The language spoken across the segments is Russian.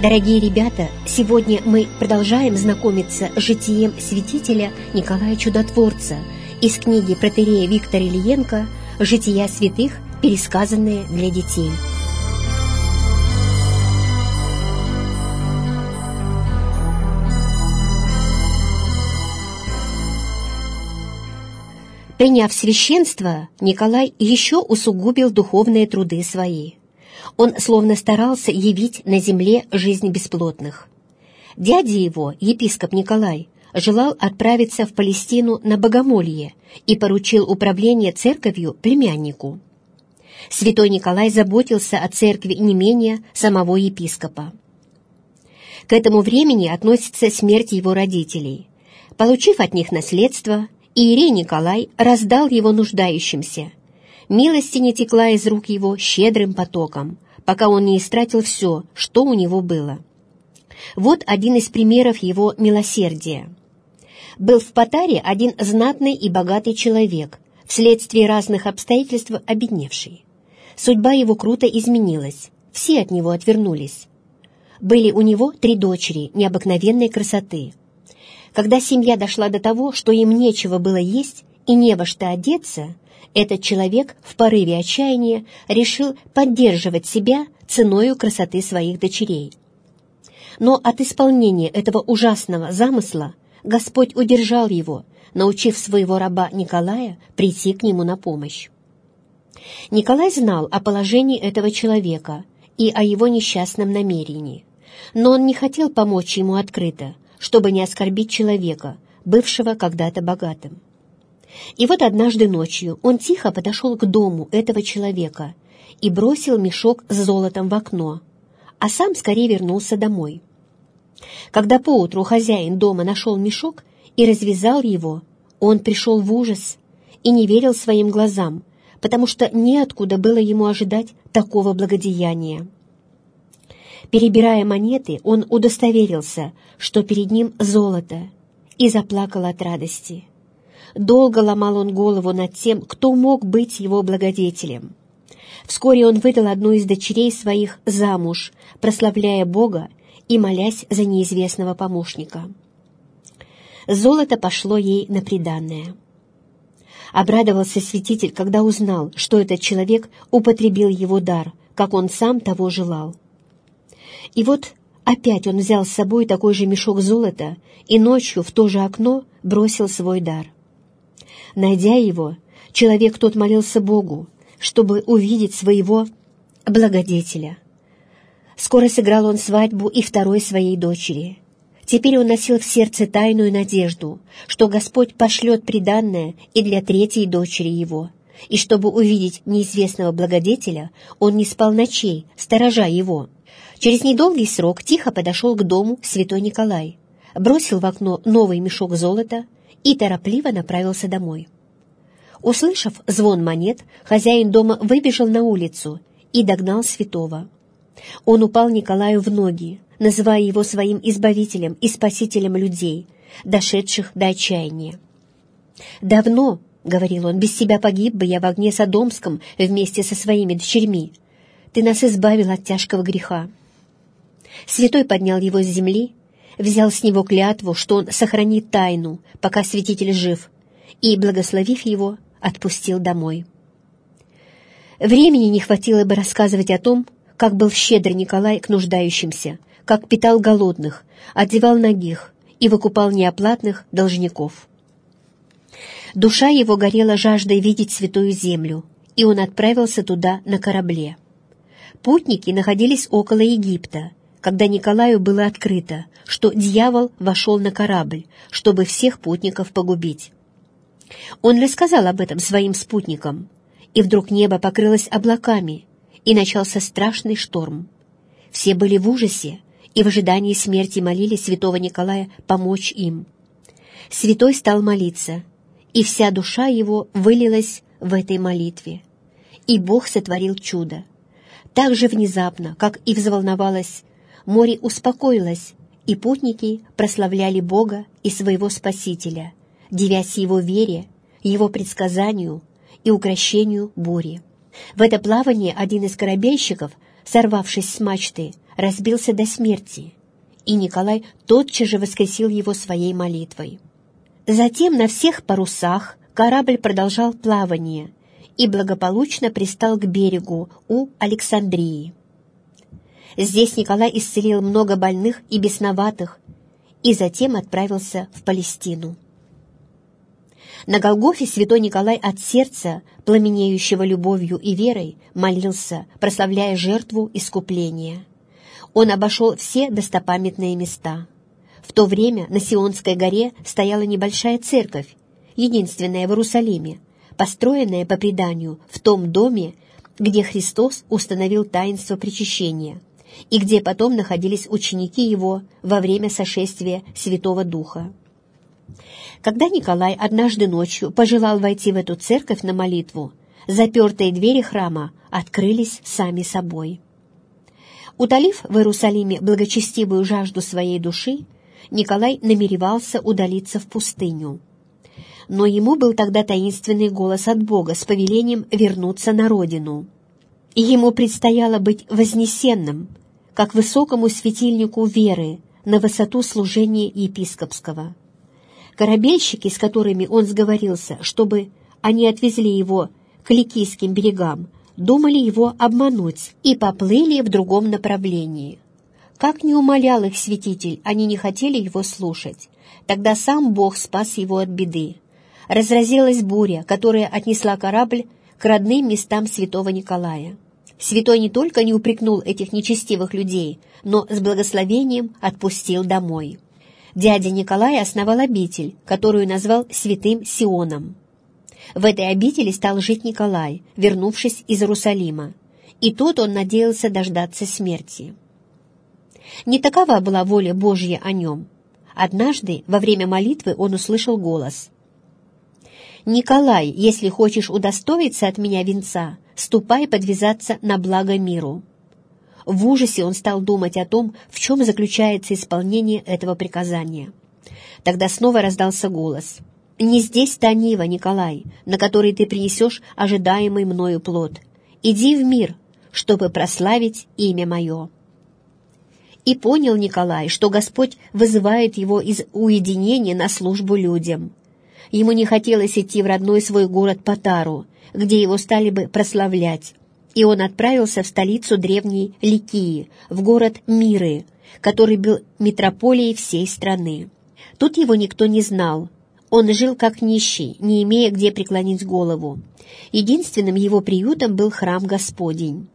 Дорогие ребята, сегодня мы продолжаем знакомиться с житием святителя Николая Чудотворца из книги протоиерея Виктора Ильенко «Жития святых, пересказанные для детей». Приняв священство, Николай еще усугубил духовные труды свои. Он словно старался явить на земле жизнь бесплотных. Дядя его, епископ Николай, желал отправиться в Палестину на богомолье и поручил управление церковью племяннику. Святой Николай заботился о церкви не менее самого епископа. К этому времени относится смерть его родителей. Получив от них наследство, иерей Николай раздал его нуждающимся. Милостиня текла из рук его щедрым потоком, пока он не истратил все, что у него было. Вот один из примеров его милосердия. Был в Патаре один знатный и богатый человек, вследствие разных обстоятельств обедневший. Судьба его круто изменилась, все от него отвернулись. Были у него 3 дочери необыкновенной красоты. Когда семья дошла до того, что им нечего было есть и не во что одеться, этот человек в порыве отчаяния решил поддерживать себя ценою красоты своих дочерей. Но от исполнения этого ужасного замысла Господь удержал его, научив своего раба Николая прийти к нему на помощь. Николай знал о положении этого человека и о его несчастном намерении, но он не хотел помочь ему открыто, чтобы не оскорбить человека, бывшего когда-то богатым. И вот однажды ночью он тихо подошел к дому этого человека и бросил мешок с золотом в окно, а сам скорее вернулся домой. Когда поутру хозяин дома нашел мешок и развязал его, он пришел в ужас и не верил своим глазам, потому что неоткуда было ему ожидать такого благодеяния. Перебирая монеты, он удостоверился, что перед ним золото, и заплакал от радости. Долго ломал он голову над тем, кто мог быть его благодетелем. Вскоре он выдал одну из дочерей своих замуж, прославляя Бога и молясь за неизвестного помощника. Золото пошло ей на приданное. Обрадовался святитель, когда узнал, что этот человек употребил его дар, как он сам того желал. И вот опять он взял с собой такой же мешок золота и ночью в то же окно бросил свой дар. Найдя его, человек тот молился Богу, чтобы увидеть своего благодетеля. Скоро сыграл он свадьбу и второй своей дочери. Теперь он носил в сердце тайную надежду, что Господь пошлет приданное и для третьей дочери его, и чтобы увидеть неизвестного благодетеля, он не спал ночей, сторожа его. Через недолгий срок тихо подошел к дому святой Николай, бросил в окно новый мешок золота и торопливо направился домой. Услышав звон монет, хозяин дома выбежал на улицу и догнал святого. Он упал Николаю в ноги, называя его своим избавителем и спасителем людей, дошедших до отчаяния. «Давно, — говорил он, — без тебя погиб бы я в огне Содомском вместе со своими дочерьми. Ты нас избавил от тяжкого греха». Святой поднял его с земли, взял с него клятву, что он сохранит тайну, пока святитель жив, и, благословив его, отпустил домой. Времени не хватило бы рассказывать о том, как был щедр Николай к нуждающимся, как питал голодных, одевал нагих и выкупал неоплатных должников. Душа его горела жаждой видеть святую землю, и он отправился туда на корабле. Путники находились около Египта, когда Николаю было открыто, что дьявол вошел на корабль, чтобы всех путников погубить. Он рассказал об этом своим спутникам, и вдруг небо покрылось облаками, и начался страшный шторм. Все были в ужасе и в ожидании смерти молили святого Николая помочь им. Святой стал молиться, и вся душа его вылилась в этой молитве, и Бог сотворил чудо. Так же внезапно, как и взволновалось, море успокоилось, и путники прославляли Бога и своего Спасителя, дивясь Его вере, Его предсказанию и укрощению бури. В это плавание один из корабельщиков, сорвавшись с мачты, разбился до смерти, и Николай тотчас же воскресил его своей молитвой. Затем на всех парусах корабль продолжал плавание и благополучно пристал к берегу у Александрии. Здесь Николай исцелил много больных и бесноватых, и затем отправился в Палестину. На Голгофе святой Николай от сердца, пламенеющего любовью и верой, молился, прославляя жертву искупления. Он обошел все достопамятные места. В то время на Сионской горе стояла небольшая церковь, единственная в Иерусалиме, построенная по преданию в том доме, где Христос установил таинство причащения, и где потом находились ученики Его во время сошествия Святого Духа. Когда Николай однажды ночью пожелал войти в эту церковь на молитву, запертые двери храма открылись сами собой. Утолив в Иерусалиме благочестивую жажду своей души, Николай намеревался удалиться в пустыню. Но ему был тогда таинственный голос от Бога с повелением вернуться на родину. Ему предстояло быть вознесенным, как высокому светильнику веры, на высоту служения епископского. Корабельщики, с которыми он сговорился, чтобы они отвезли его к Ликийским берегам, думали его обмануть и поплыли в другом направлении. Как ни умолял их святитель, они не хотели его слушать. Тогда сам Бог спас его от беды. Разразилась буря, которая отнесла корабль к родным местам святого Николая. Святой не только не упрекнул этих нечестивых людей, но с благословением отпустил домой. Дядя Николай основал обитель, которую назвал Святым Сионом. В этой обители стал жить Николай, вернувшись из Иерусалима, и тут он надеялся дождаться смерти. Не такова была воля Божья о нем. Однажды, во время молитвы, он услышал голос: «Николай, если хочешь удостоиться от меня венца, ступай подвязаться на благо миру». В ужасе он стал думать о том, в чем заключается исполнение этого приказания. Тогда снова раздался голос: «Не здесь та нива, Николай, на которой ты принесешь ожидаемый мною плод. Иди в мир, чтобы прославить имя мое». И понял Николай, что Господь вызывает его из уединения на службу людям. Ему не хотелось идти в родной свой город Патару, где его стали бы прославлять, и он отправился в столицу древней Ликии, в город Миры, который был метрополией всей страны. Тут его никто не знал. Он жил как нищий, не имея где преклонить голову. Единственным его приютом был храм Господень.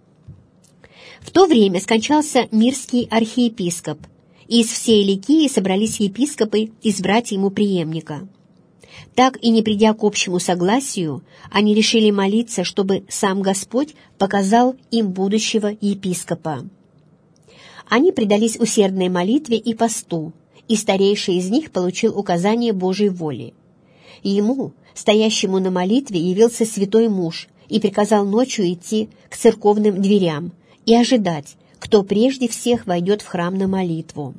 В то время скончался мирский архиепископ, и из всей Ликии собрались епископы избрать ему преемника. Так и не придя к общему согласию, они решили молиться, чтобы сам Господь показал им будущего епископа. Они предались усердной молитве и посту, и старейший из них получил указание Божьей воли. Ему, стоящему на молитве, явился святой муж и приказал ночью идти к церковным дверям и ожидать, кто прежде всех войдет в храм на молитву.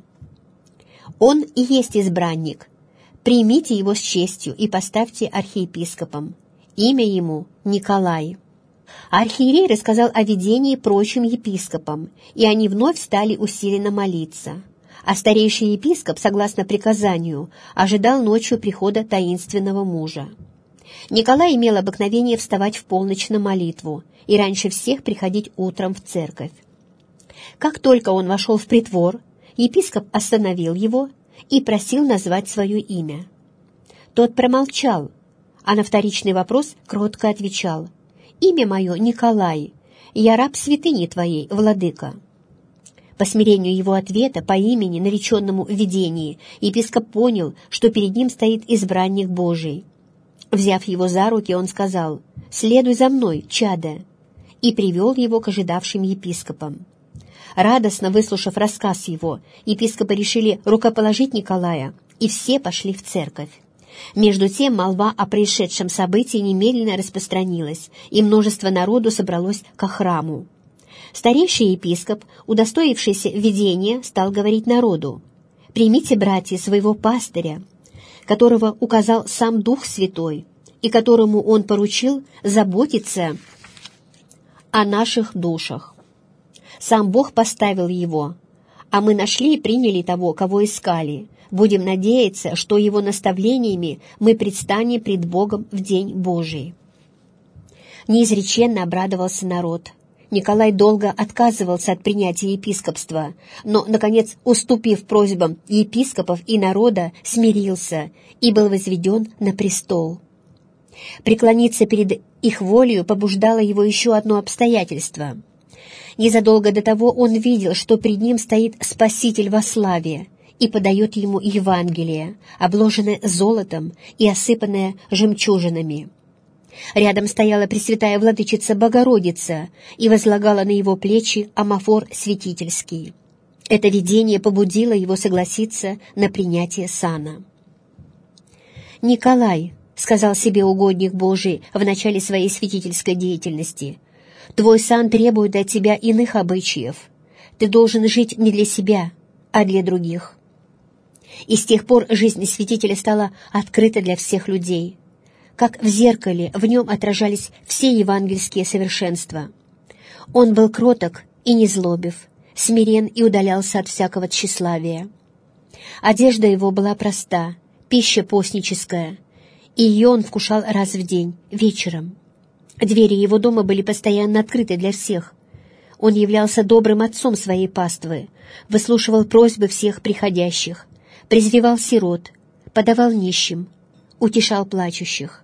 Он и есть избранник. Примите его с честью и поставьте архиепископом. Имя ему Николай». Архиерей рассказал о видении прочим епископам, и они вновь стали усиленно молиться. А старейший епископ, согласно приказанию, ожидал ночью прихода таинственного мужа. Николай имел обыкновение вставать в полночь на молитву и раньше всех приходить утром в церковь. Как только он вошел в притвор, епископ остановил его и просил назвать свое имя. Тот промолчал, а на вторичный вопрос кротко отвечал: «Имя мое Николай, я раб святыни твоей, владыка». По смирению его ответа по имени, нареченному в видении, епископ понял, что перед ним стоит избранник Божий. Взяв его за руки, он сказал: «Следуй за мной, чадо», и привел его к ожидавшим епископам. Радостно выслушав рассказ его, епископы решили рукоположить Николая, и все пошли в церковь. Между тем молва о происшедшем событии немедленно распространилась, и множество народу собралось ко храму. Старейший епископ, удостоившийся видения, стал говорить народу: «Примите, братья, своего пастыря, которого указал сам Дух Святой, и которому он поручил заботиться о наших душах». Сам Бог поставил его, а мы нашли и приняли того, кого искали. Будем надеяться, что его наставлениями мы предстанем пред Богом в день Божий». Неизреченно обрадовался народ. Николай долго отказывался от принятия епископства, но, наконец, уступив просьбам епископов и народа, смирился и был возведен на престол. Преклониться перед их волею побуждало его еще одно обстоятельство. Незадолго до того он видел, что пред ним стоит Спаситель во славе и подает ему Евангелие, обложенное золотом и осыпанное жемчужинами. Рядом стояла Пресвятая Владычица Богородица и возлагала на его плечи амафор святительский. Это видение побудило его согласиться на принятие сана. «Николай», — сказал себе угодник Божий в начале своей святительской деятельности, — «твой сан требует от тебя иных обычаев. Ты должен жить не для себя, а для других». И с тех пор жизнь святителя стала открыта для всех людей. Как в зеркале в нем отражались все евангельские совершенства. Он был кроток и незлобив, смирен и удалялся от всякого тщеславия. Одежда его была проста, пища постническая, и ее он вкушал раз в день, вечером. Двери его дома были постоянно открыты для всех. Он являлся добрым отцом своей паствы, выслушивал просьбы всех приходящих, презревал сирот, подавал нищим, утешал плачущих.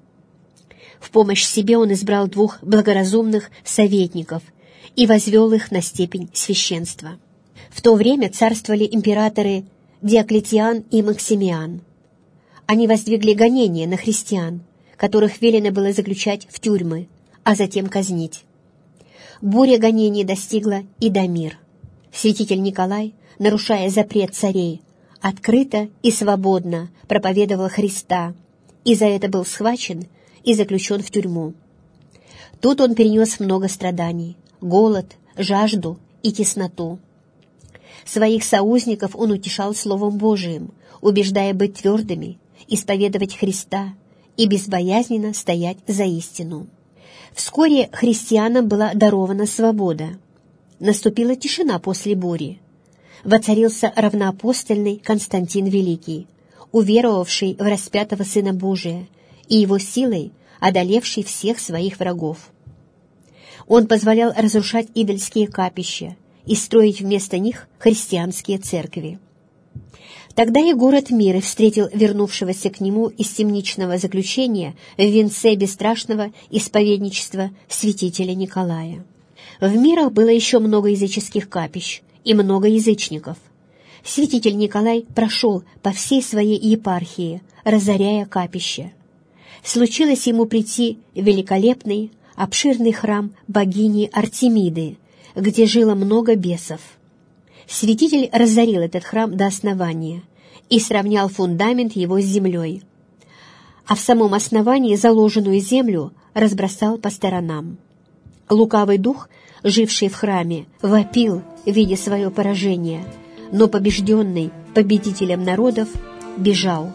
В помощь себе он избрал 2 благоразумных советников и возвел их на степень священства. В то время царствовали императоры Диоклетиан и Максимиан. Они воздвигли гонения на христиан, которых велено было заключать в тюрьмы, а затем казнить. Буря гонений достигла и до мир. Святитель Николай, нарушая запрет царей, открыто и свободно проповедовал Христа, и за это был схвачен и заключен в тюрьму. Тут он перенес много страданий, голод, жажду и тесноту. Своих соузников он утешал Словом Божиим, убеждая быть твердыми, исповедовать Христа и безбоязненно стоять за истину. Вскоре христианам была дарована свобода. Наступила тишина после бури. Воцарился равноапостольный Константин Великий, уверовавший в распятого Сына Божия и его силой одолевший всех своих врагов. Он позволял разрушать идольские капища и строить вместо них христианские церкви. Тогда и город Миры встретил вернувшегося к нему из темничного заключения в венце бесстрашного исповедничества святителя Николая. В Мирах было еще много языческих капищ и много язычников. Святитель Николай прошел по всей своей епархии, разоряя капища. Случилось ему прийти в великолепный, обширный храм богини Артемиды, где жило много бесов. Святитель разорил этот храм до основания и сравнял фундамент его с землей, а в самом основании заложенную землю разбросал по сторонам. Лукавый дух, живший в храме, вопил, видя свое поражение, но побежденный победителем народов бежал.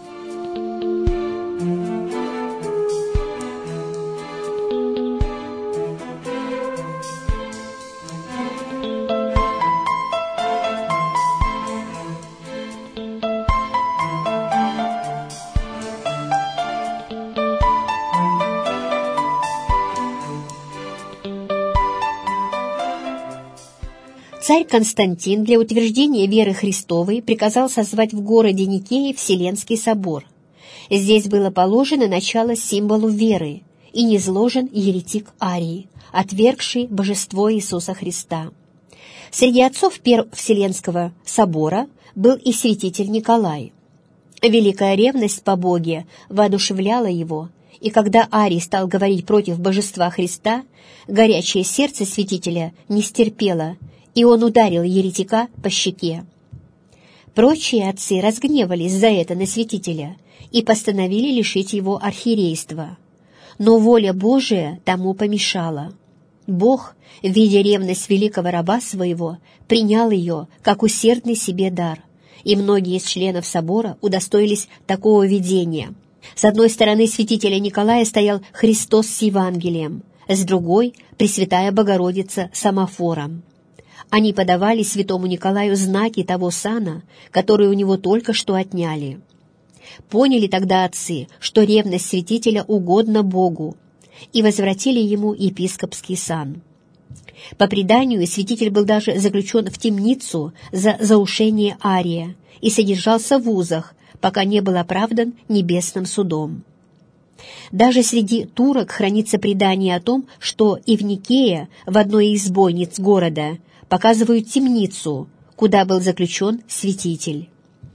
Царь Константин для утверждения веры Христовой приказал созвать в городе Никее Вселенский собор. Здесь было положено начало символу веры и низложен еретик Арий, отвергший божество Иисуса Христа. Среди отцов Первого Вселенского собора был и святитель Николай. Великая ревность по Боге воодушевляла его, и когда Арий стал говорить против божества Христа, горячее сердце святителя не стерпело, и он ударил еретика по щеке. Прочие отцы разгневались за это на святителя и постановили лишить его архиерейства. Но воля Божия тому помешала. Бог, видя ревность великого раба своего, принял ее как усердный себе дар, и многие из членов собора удостоились такого видения. С одной стороны святителя Николая стоял Христос с Евангелием, с другой — Пресвятая Богородица с амафором. Они подавали святому Николаю знаки того сана, который у него только что отняли. Поняли тогда отцы, что ревность святителя угодна Богу, и возвратили ему епископский сан. По преданию, святитель был даже заключен в темницу за заушение Ария и содержался в узах, пока не был оправдан небесным судом. Даже среди турок хранится предание о том, что и в Никее, в одной из бойниц города, показывают темницу, куда был заключен святитель.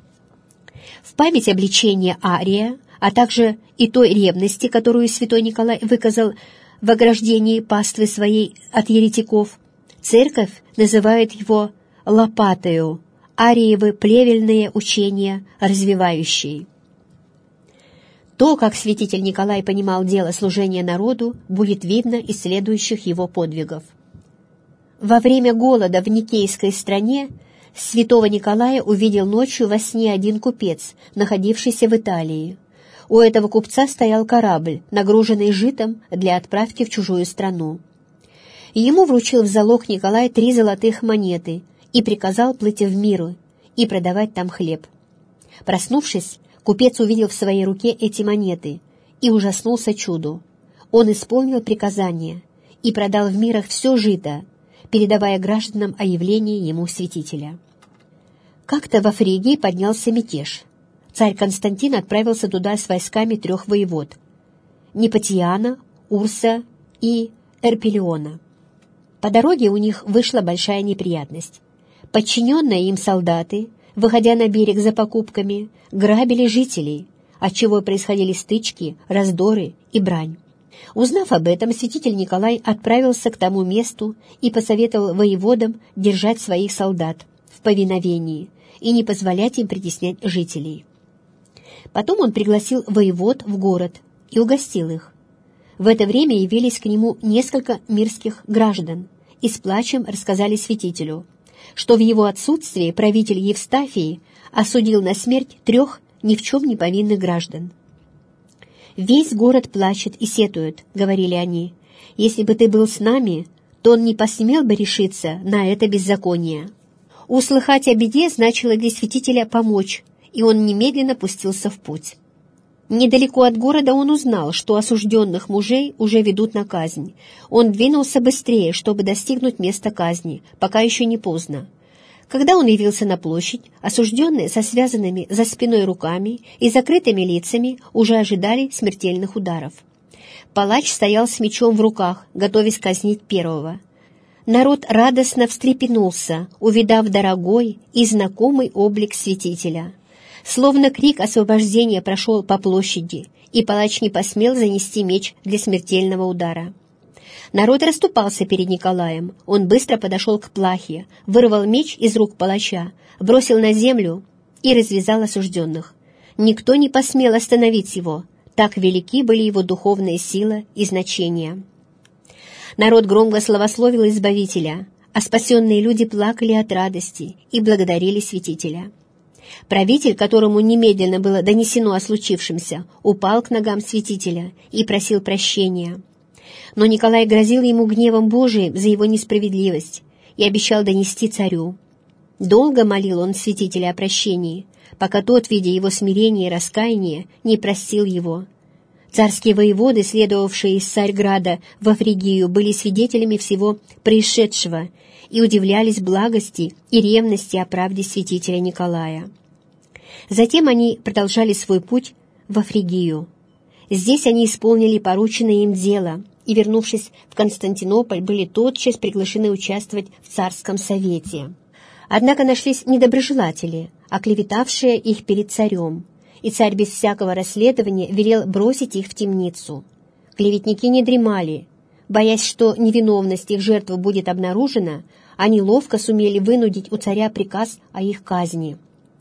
В память обличения Ария, а также и той ревности, которую святой Николай выказал в ограждении паствы своей от еретиков, церковь называет его лопатою, ариевы плевельные учения развивающие. То, как святитель Николай понимал дело служения народу, будет видно из следующих его подвигов. Во время голода в Никейской стране святого Николая увидел ночью во сне один купец, находившийся в Италии. У этого купца стоял корабль, нагруженный житом для отправки в чужую страну. Ему вручил в залог Николай 3 золотых монеты и приказал плыть в мир и продавать там хлеб. Проснувшись, купец увидел в своей руке эти монеты и ужаснулся чуду. Он исполнил приказание и продал в мирах все жито, передавая гражданам о явлении ему святителя. Как-то во Фригии поднялся мятеж. Царь Константин отправился туда с войсками 3 воевод — Непатиана, Урса и Эрпелиона. По дороге у них вышла большая неприятность. Подчиненные им солдаты, выходя на берег за покупками, грабили жителей, отчего происходили стычки, раздоры и брань. Узнав об этом, святитель Николай отправился к тому месту и посоветовал воеводам держать своих солдат в повиновении и не позволять им притеснять жителей. Потом он пригласил воевод в город и угостил их. В это время явились к нему несколько мирских граждан и с плачем рассказали святителю, что в его отсутствии правитель Евстафий осудил на смерть 3 ни в чем не повинных граждан. «Весь город плачет и сетует», — говорили они. «Если бы ты был с нами, то он не посмел бы решиться на это беззаконие». Услыхать о беде значило для святителя помочь, и он немедленно пустился в путь. Недалеко от города он узнал, что осужденных мужей уже ведут на казнь. Он двинулся быстрее, чтобы достигнуть места казни, пока еще не поздно. Когда он явился на площадь, осужденные со связанными за спиной руками и закрытыми лицами уже ожидали смертельных ударов. Палач стоял с мечом в руках, готовясь казнить первого. Народ радостно встрепенулся, увидав дорогой и знакомый облик святителя. Словно крик освобождения прошел по площади, и палач не посмел занести меч для смертельного удара. Народ расступался перед Николаем. Он быстро подошел к плахе, вырвал меч из рук палача, бросил на землю и развязал осужденных. Никто не посмел остановить его, так велики были его духовная сила и значение. Народ громко славословил Избавителя, а спасенные люди плакали от радости и благодарили святителя. Правитель, которому немедленно было донесено о случившемся, упал к ногам святителя и просил прощения. Но Николай грозил ему гневом Божиим за его несправедливость и обещал донести царю. Долго молил он святителя о прощении, пока тот, видя его смирение и раскаяние, не простил его. Царские воеводы, следовавшие из Царьграда во Фригию, были свидетелями всего происшедшего и удивлялись благости и ревности о правде святителя Николая. Затем они продолжали свой путь во Фригию. Здесь они исполнили порученное им дело и, вернувшись в Константинополь, были тотчас приглашены участвовать в царском совете. Однако нашлись недоброжелатели, оклеветавшие их перед царем, и царь без всякого расследования велел бросить их в темницу. Клеветники не дремали. Боясь, что невиновность их жертвы будет обнаружена, они ловко сумели вынудить у царя приказ о их казни.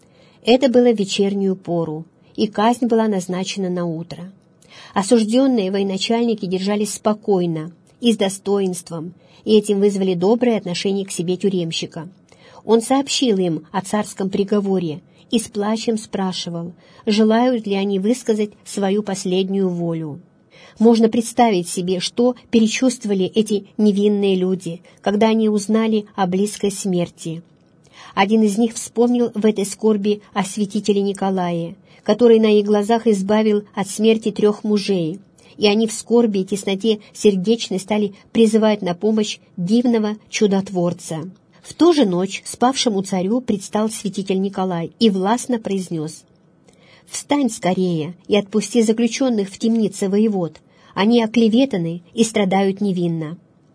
Это было в вечернюю пору, и казнь была назначена на утро. Осужденные военачальники держались спокойно и с достоинством, и этим вызвали доброе отношение к себе тюремщика. Он сообщил им о царском приговоре и с плачем спрашивал, желают ли они высказать свою последнюю волю. Можно представить себе, что перечувствовали эти невинные люди, когда они узнали о близкой смерти. Один из них вспомнил в этой скорби о святителе Николае, который на их глазах избавил от смерти 3 мужей, и они в скорби и тесноте сердечной стали призывать на помощь дивного чудотворца. В ту же ночь спавшему царю предстал святитель Николай и властно произнес: «Встань скорее и отпусти заключенных в темнице воевод, они оклеветаны и страдают невинно».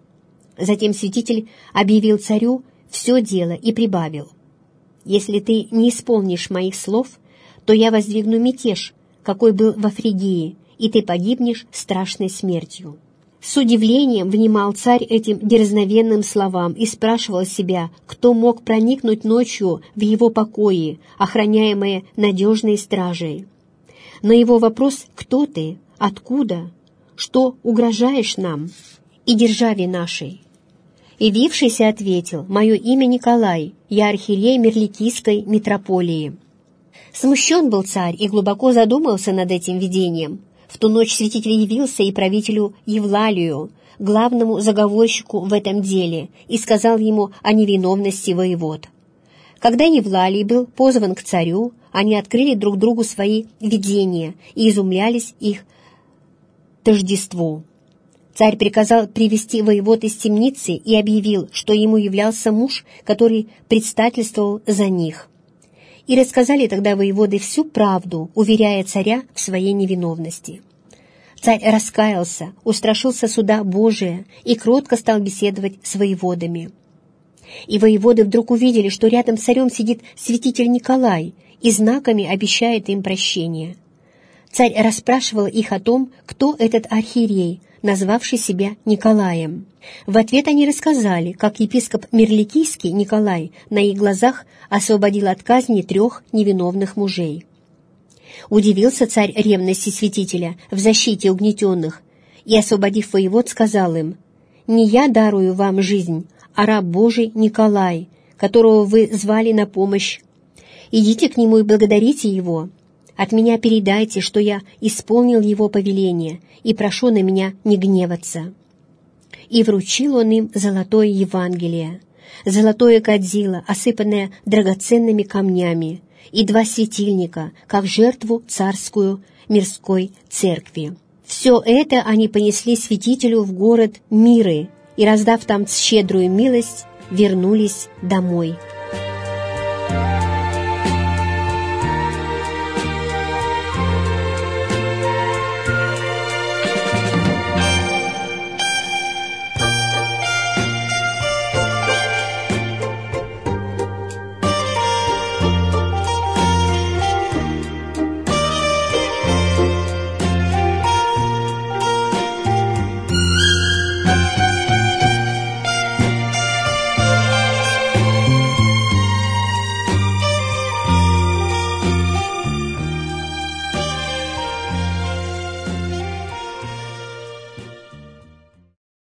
Затем святитель объявил царю все дело и прибавил: «Если ты не исполнишь моих слов, то я воздвигну мятеж, какой был во Фригии, и ты погибнешь страшной смертью». С удивлением внимал царь этим дерзновенным словам и спрашивал себя, кто мог проникнуть ночью в его покои, охраняемые надежной стражей. На его вопрос «Кто ты? Откуда? Что угрожаешь нам и державе нашей?» явившийся ответил: «Мое имя Николай, я архиерей Мирликийской митрополии». Смущен был царь и глубоко задумался над этим видением. В ту ночь святитель явился и правителю Евлалию, главному заговорщику в этом деле, и сказал ему о невиновности воевод. Когда Евлалий был позван к царю, они открыли друг другу свои видения и изумлялись их тождеству. Царь приказал привести воевод из темницы и объявил, что ему являлся муж, который предстательствовал за них. И рассказали тогда воеводы всю правду, уверяя царя в своей невиновности. Царь раскаялся, устрашился суда Божия и кротко стал беседовать с воеводами. И воеводы вдруг увидели, что рядом с царем сидит святитель Николай и знаками обещает им прощение. Царь расспрашивал их о том, кто этот архиерей, назвавший себя Николаем. В ответ они рассказали, как епископ Мирликийский Николай на их глазах освободил от казни 3 невиновных мужей. Удивился царь ревности святителя в защите угнетенных и, освободив воевод, сказал им: «Не я дарую вам жизнь, а раб Божий Николай, которого вы звали на помощь. Идите к нему и благодарите его. От меня передайте, что я исполнил его повеление, и прошу на меня не гневаться». И вручил он им золотое Евангелие, золотое кадило, осыпанное драгоценными камнями, и 2 светильника, как жертву царскую мирской церкви. Все это они понесли святителю в город Миры и, раздав там щедрую милость, вернулись домой.